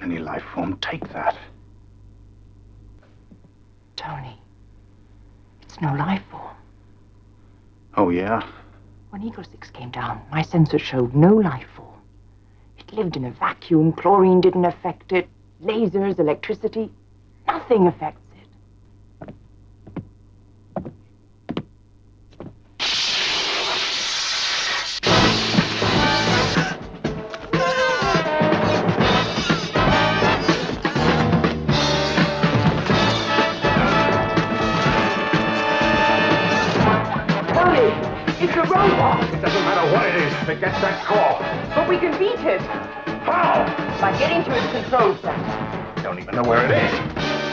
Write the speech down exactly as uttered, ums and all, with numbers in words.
Any life form take that? Tony, it's no life form. Oh, yeah? When Eagle Six came down, my sensor showed no life form. It lived in a vacuum. Chlorine didn't affect it. Lasers, electricity, nothing affects it. It's a robot! It doesn't matter what it is that gets that call. But we can beat it! How? By getting to its control center. Don't even know where it is.